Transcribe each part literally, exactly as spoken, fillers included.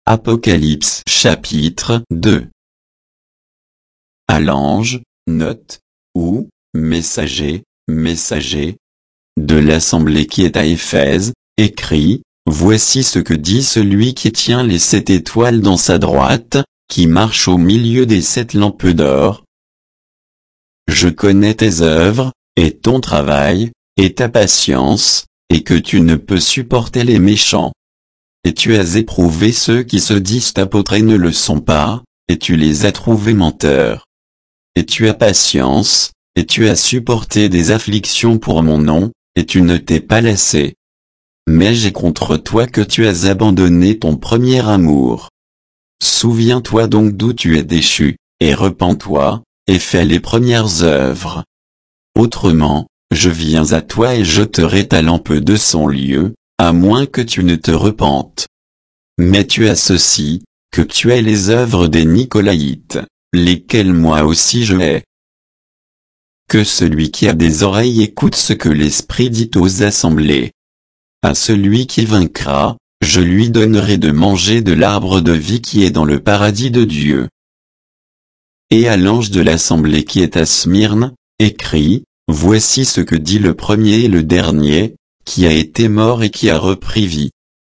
Apocalypse chapitre deux. À l'ange, note, ou, messager, messager, de l'assemblée qui est à Éphèse, écrit, voici ce que dit celui qui tient les sept étoiles dans sa droite, qui marche au milieu des sept lampes d'or. Je connais tes œuvres, et ton travail, et ta patience, et que tu ne peux supporter les méchants. Et tu as éprouvé ceux qui se disent apôtres et ne le sont pas, et tu les as trouvés menteurs. Et tu as patience, et tu as supporté des afflictions pour mon nom, et tu ne t'es pas lassé. Mais j'ai contre toi que tu as abandonné ton premier amour. Souviens-toi donc d'où tu es déchu, et repens-toi, et fais les premières œuvres. Autrement, je viens à toi et jeterai ta lampe de son lieu, à moins que tu ne te repentes. Mais tu as ceci, que tu aies les œuvres des Nicolaïtes, lesquelles moi aussi je hais. Que celui qui a des oreilles écoute ce que l'Esprit dit aux assemblées. À celui qui vaincra, je lui donnerai de manger de l'arbre de vie qui est dans le paradis de Dieu. Et à l'ange de l'assemblée qui est à Smyrne, écrit, voici ce que dit le premier et le dernier, qui a été mort et qui a repris vie.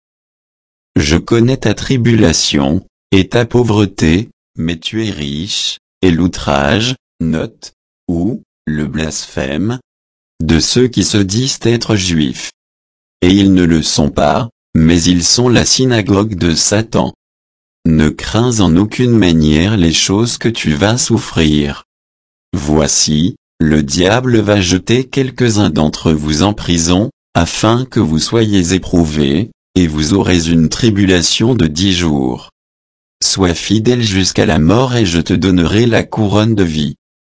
Je connais ta tribulation, et ta pauvreté, mais tu es riche, et l'outrage, note, ou, le blasphème, de ceux qui se disent être juifs. Et ils ne le sont pas, mais ils sont la synagogue de Satan. Ne crains en aucune manière les choses que tu vas souffrir. Voici, le diable va jeter quelques-uns d'entre vous en prison, afin que vous soyez éprouvés, et vous aurez une tribulation de dix jours. Sois fidèle jusqu'à la mort et je te donnerai la couronne de vie.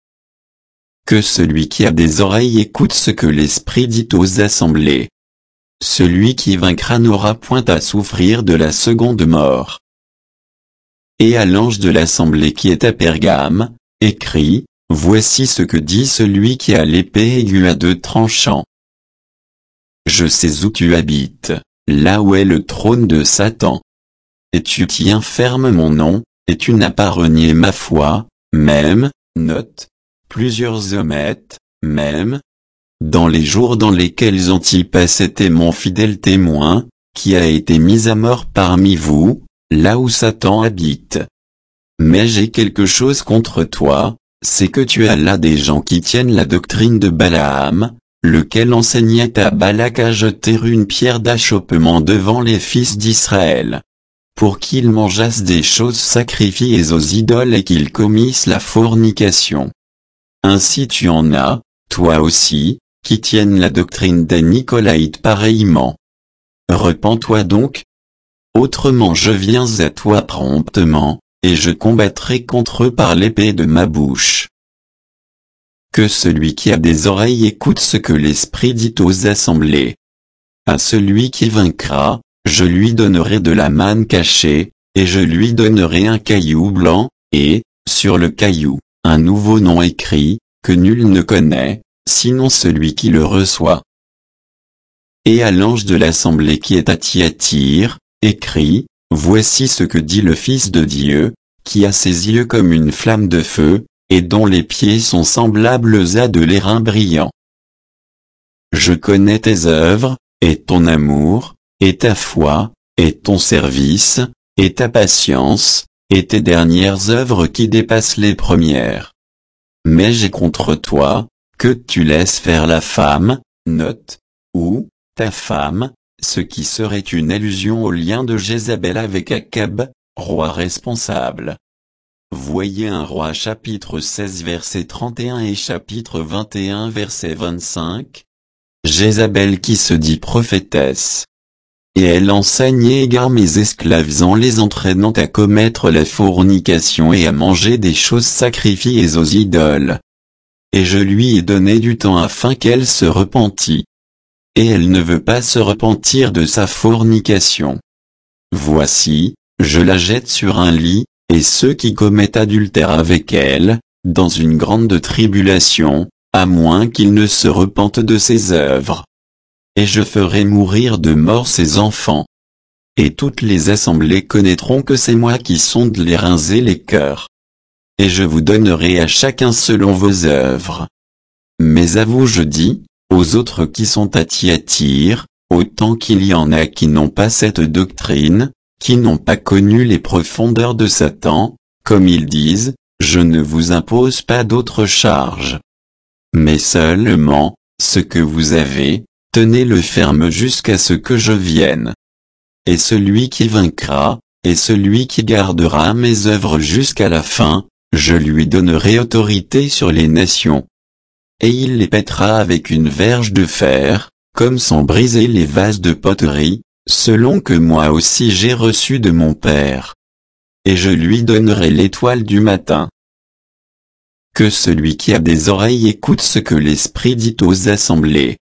Que celui qui a des oreilles écoute ce que l'Esprit dit aux assemblées. Celui qui vaincra n'aura point à souffrir de la seconde mort. Et à l'ange de l'assemblée qui est à Pergame, écrit, voici ce que dit celui qui a l'épée aiguë à deux tranchants. Je sais où tu habites, là où est le trône de Satan. Et tu tiens ferme mon nom, et tu n'as pas renié ma foi, même, note, plusieurs ommettent, même, dans les jours dans lesquels Antipas était mon fidèle témoin, qui a été mis à mort parmi vous, là où Satan habite. Mais j'ai quelque chose contre toi, c'est que tu as là des gens qui tiennent la doctrine de Balaam, lequel enseignait à Balak à jeter une pierre d'achoppement devant les fils d'Israël, pour qu'ils mangeassent des choses sacrifiées aux idoles et qu'ils commissent la fornication. Ainsi tu en as, toi aussi, qui tiennent la doctrine des Nicolaïtes pareillement. Repens-toi donc. Autrement je viens à toi promptement, et je combattrai contre eux par l'épée de ma bouche. Que celui qui a des oreilles écoute ce que l'Esprit dit aux assemblées. À celui qui vaincra, je lui donnerai de la manne cachée, et je lui donnerai un caillou blanc, et, sur le caillou, un nouveau nom écrit, que nul ne connaît, sinon celui qui le reçoit. Et à l'ange de l'assemblée qui est à Thyatire, écrit, voici ce que dit le Fils de Dieu, qui a ses yeux comme une flamme de feu, et dont les pieds sont semblables à de l'airain brillant. Je connais tes œuvres, et ton amour, et ta foi, et ton service, et ta patience, et tes dernières œuvres qui dépassent les premières. Mais j'ai contre toi, que tu laisses faire la femme, note, ou, ta femme, ce qui serait une allusion au lien de Jézabel avec Akab, roi responsable. Voyez un roi chapitre seize verset trente et un et chapitre vingt et un verset vingt-cinq. Jézabel qui se dit prophétesse. Et elle enseigne et égare mes esclaves en les entraînant à commettre la fornication et à manger des choses sacrifiées aux idoles. Et je lui ai donné du temps afin qu'elle se repentît. Et elle ne veut pas se repentir de sa fornication. Voici, je la jette sur un lit, et ceux qui commettent adultère avec elle, dans une grande tribulation, à moins qu'ils ne se repentent de ses œuvres. Et je ferai mourir de mort ses enfants. et toutes les assemblées connaîtront que c'est moi qui sonde les reins et les cœurs. Et je vous donnerai à chacun selon vos œuvres. Mais à vous je dis, aux autres qui sont à Thyatire, autant qu'il y en a qui n'ont pas cette doctrine, qui n'ont pas connu les profondeurs de Satan, comme ils disent, je ne vous impose pas d'autre charge. Mais seulement, ce que vous avez, tenez-le ferme jusqu'à ce que je vienne. Et celui qui vaincra, et celui qui gardera mes œuvres jusqu'à la fin, je lui donnerai autorité sur les nations. Et il les pètera avec une verge de fer, comme sont brisés les vases de poterie, selon que moi aussi j'ai reçu de mon Père. Et je lui donnerai l'étoile du matin. Que celui qui a des oreilles écoute ce que l'Esprit dit aux assemblées.